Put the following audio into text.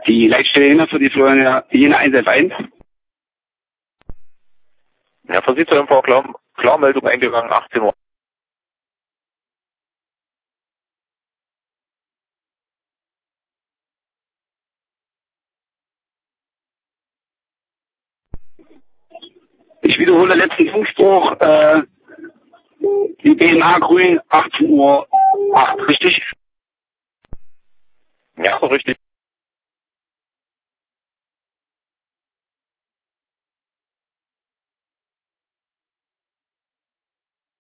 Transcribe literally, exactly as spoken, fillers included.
Die Leitstelle Jena für die Florian Jena eins elf eins. Ja, versieht zur Info, Klar, Klarmeldung eingegangen, achtzehn Uhr. Ich wiederhole letzten Funkspruch, äh, die B M A grün, achtzehn Uhr acht, richtig? Ja, so richtig.